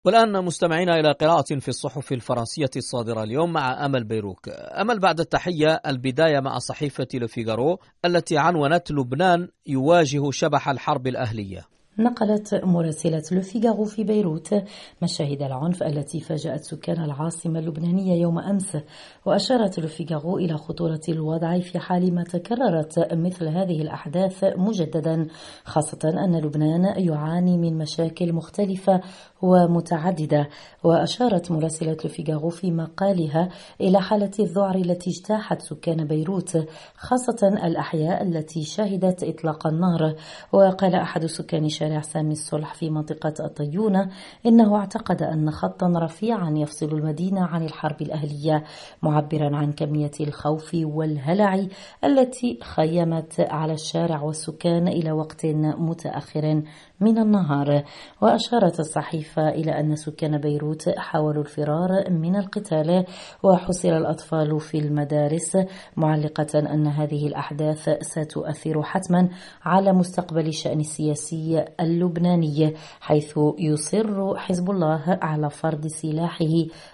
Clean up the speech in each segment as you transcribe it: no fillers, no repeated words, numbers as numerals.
والآن مستمعين إلى قراءة في الصحف الفرنسية الصادرة اليوم مع أمل بيروك. أمل، بعد التحية، البداية مع صحيفة لو فيغارو التي عنونت لبنان يواجه شبح الحرب الأهلية. نقلت مراسلة لو فيغارو في بيروت مشاهد العنف التي فاجأت سكان العاصمة اللبنانية يوم أمس، وأشارت لو فيغارو إلى خطورة الوضع في حال ما تكررت مثل هذه الأحداث مجددا، خاصة أن لبنان يعاني من مشاكل مختلفة ومتعددة. وأشارت مراسلة لو فيغارو في مقالها إلى حالة الذعر التي اجتاحت سكان بيروت، خاصة الأحياء التي شهدت إطلاق النار. وقال أحد سكان شارع سامي الصلح في منطقة الطيونة إنه اعتقد أن خطا رفيعا يفصل المدينة عن الحرب الأهلية، معبرا عن كمية الخوف والهلع التي خيمت على الشارع والسكان إلى وقت متأخر من النهار. وأشارت الصحيفة إلى أن سكان بيروت حاولوا الفرار من القتال وحصر الأطفال في المدارس، معلقة أن هذه الأحداث ستؤثر حتما على مستقبل الشأن السياسي اللبناني، حيث يصر حزب الله على فرض سلاحه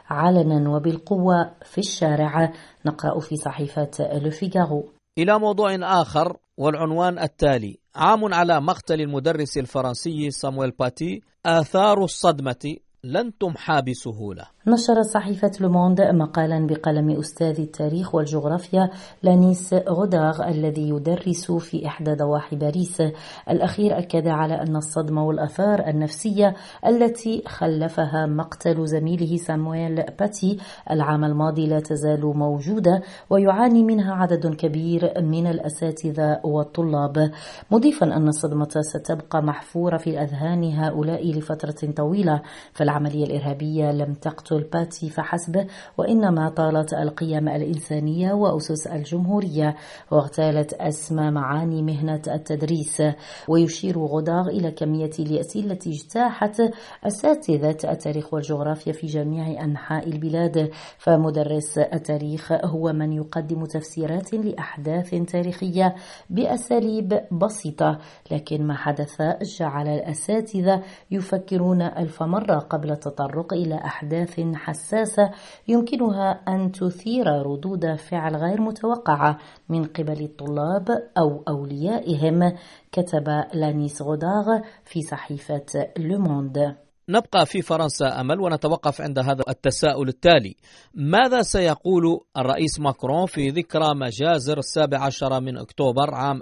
علنا وبالقوة في الشارع. نقرأ في صحيفة لو فيغارو. إلى موضوع آخر والعنوان التالي: عام على مقتل المدرس الفرنسي سامويل باتي، آثار الصدمة لن تمحى بسهولة. نشرت صحيفة لو موند مقالا بقلم أستاذ التاريخ والجغرافيا لانيس غودار الذي يدرس في إحدى ضواحي باريس. الأخير أكد على أن الصدمة والآثار النفسية التي خلفها مقتل زميله سامويل باتي العام الماضي لا تزال موجودة، ويعاني منها عدد كبير من الأساتذة والطلاب، مضيفا أن الصدمة ستبقى محفورة في أذهان هؤلاء لفترة طويلة، فالعملية الإرهابية لم تقتل باتي فحسب، وإنما طالت القيم الإنسانية وأسس الجمهورية واغتالت أسمى معاني مهنة التدريس. ويشير غودار إلى كمية اليأس التي اجتاحت أساتذة التاريخ والجغرافيا في جميع أنحاء البلاد، فمدرس التاريخ هو من يقدم تفسيرات لأحداث تاريخية بأساليب بسيطة، لكن ما حدث جعل الأساتذة يفكرون ألف مرة قبل التطرق إلى أحداث حساسة يمكنها أن تثير ردود فعل غير متوقعة من قبل الطلاب أو أوليائهم، كتب لانيس غودار في صحيفة لو موند. نبقى في فرنسا أمل ونتوقف عند هذا التساؤل التالي: ماذا سيقول الرئيس ماكرون في ذكرى مجازر 17 من أكتوبر عام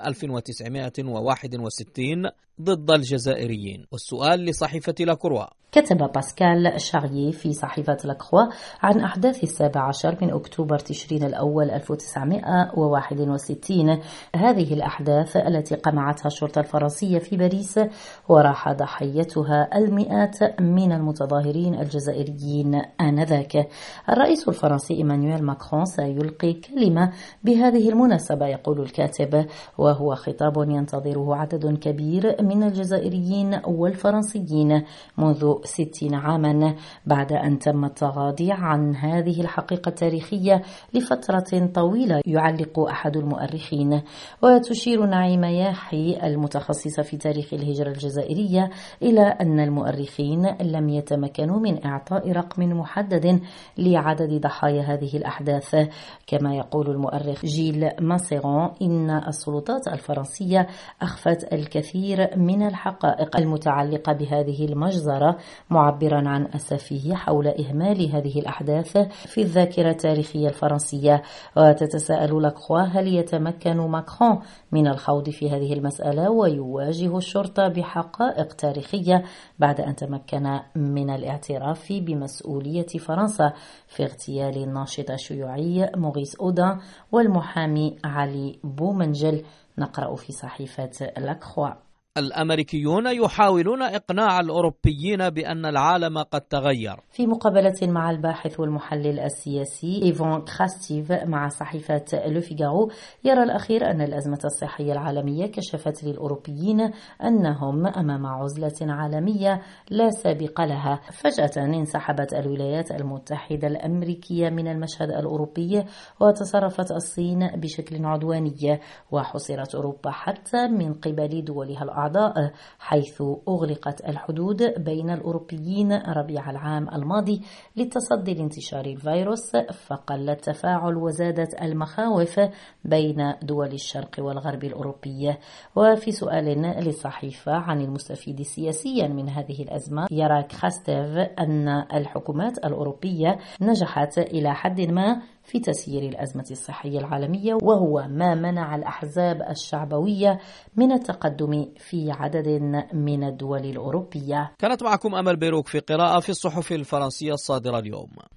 1961 ضد الجزائريين؟ والسؤال لصحيفة لاكروا. كتب باسكال شاريي في صحيفة لاكروا عن أحداث 17 من أكتوبر تشرين الأول 1961. هذه الأحداث التي قمعتها الشرطة الفرنسية في باريس وراح ضحيتها المئات من المتظاهرين الجزائريين آنذاك. الرئيس الفرنسي إيمانويل ماكرون سيلقي كلمة بهذه المناسبة، يقول الكاتب، وهو خطاب ينتظره عدد كبير من الجزائريين والفرنسيين منذ 60 عاما، بعد أن تم التغاضي عن هذه الحقيقة التاريخية لفترة طويلة، يعلق أحد المؤرخين. وتشير نعيمة ياحي المتخصصة في تاريخ الهجرة الجزائرية إلى أن المؤرخين لم يتمكنوا من إعطاء رقم محدد لعدد ضحايا هذه الأحداث. كما يقول المؤرخ جيل ماسيرون إن السلطات الفرنسية أخفت الكثير من الحقائق المتعلقة بهذه المجزرة، معبرا عن أسفه حول إهمال هذه الأحداث في الذاكرة التاريخية الفرنسية. وتتساءل لاكروا: هل يتمكن ماكرون من الخوض في هذه المسألة ويواجه الشرطة بحقائق تاريخية بعد أن تمكن من الاعتراف بمسؤولية فرنسا في اغتيال الناشط الشيوعي موريس أودان والمحامي علي بومنجل؟ نقرأ في صحيفة لاكروا. الأمريكيون يحاولون إقناع الأوروبيين بأن العالم قد تغير. في مقابلة مع الباحث والمحلل السياسي إيفان كراستيف مع صحيفة لو فيغارو، يرى الأخير أن الأزمة الصحية العالمية كشفت للأوروبيين أنهم أمام عزلة عالمية لا سابق لها. فجأة انسحبت الولايات المتحدة الأمريكية من المشهد الأوروبي، وتصرفت الصين بشكل عدواني، وحصرت أوروبا حتى من قبل دولها الأعضاء الأعضاء، حيث أغلقت الحدود بين الأوروبيين ربيع العام الماضي للتصدي لانتشار الفيروس، فقل التفاعل وزادت المخاوف بين دول الشرق والغرب الأوروبي. وفي سؤال للصحيفة عن المستفيد سياسيا من هذه الأزمة، يرى كراستيف أن الحكومات الأوروبية نجحت إلى حد ما في تسيير الأزمة الصحية العالمية، وهو ما منع الأحزاب الشعبوية من التقدم في عدد من الدول الأوروبية. كانت معكم أمل بيروك في قراءة في الصحف الفرنسية الصادرة اليوم.